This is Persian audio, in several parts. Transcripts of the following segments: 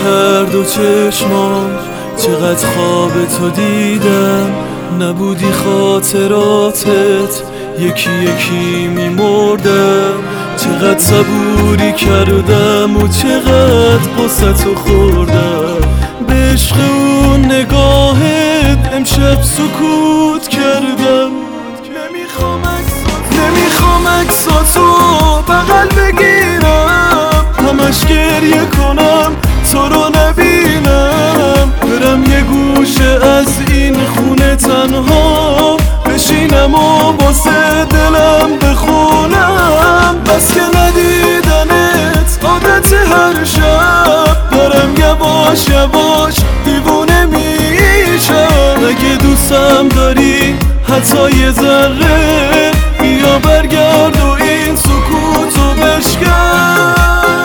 کرد و چشمام چقدر خواب تو دیدم، نبودی خاطراتت یکی یکی میمردم. چقدر صبوری کردم و چقدر قصتو خوردم، به عشق اون نگاهت امشب سکوت کردم. نمیخوام عکساتو بغل بگیرم، همش گریه کنم تو رو نبینم، برم یه گوشه از این خونه تنها بشینم و واسه دلم بخونم. بس که ندیدنت عادت هر شب، دارم یواش یواش دیوونه میشم. اگه دوستم داری حتی یه ذره، بیا برگرد و این سکوتو بشکن.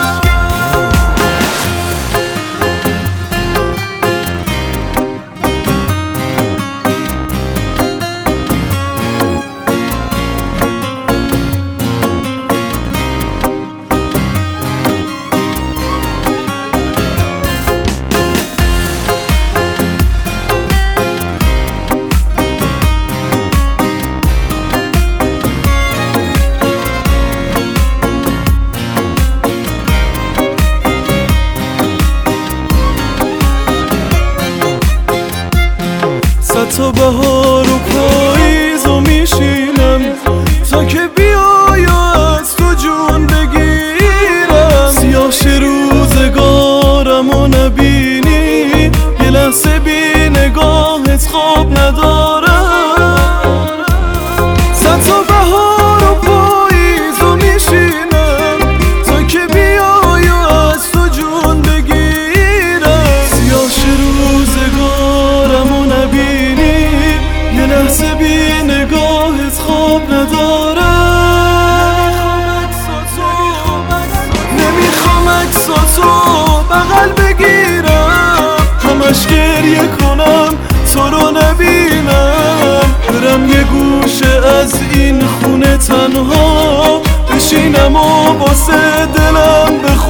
تا بهار و پاییز و میشینم تا که بیای و از تو جون بگیرم. سیاهش روزگارم و نبینی، یه لحظه بی نگاهت خواب ندارم. تا بهار و پاییز و میشینم تا که بیای و از تو جون بگیرم. سیاهش روزگارم و نبینی، یه لحظه بی نگاهت خواب ندارم. نمیخوام عکساتو بغل بگیرم، همش گریه کنم تو رو نبینم، برم یه گوشه از این خونه تنها بشینم و واسه دلم بخونم.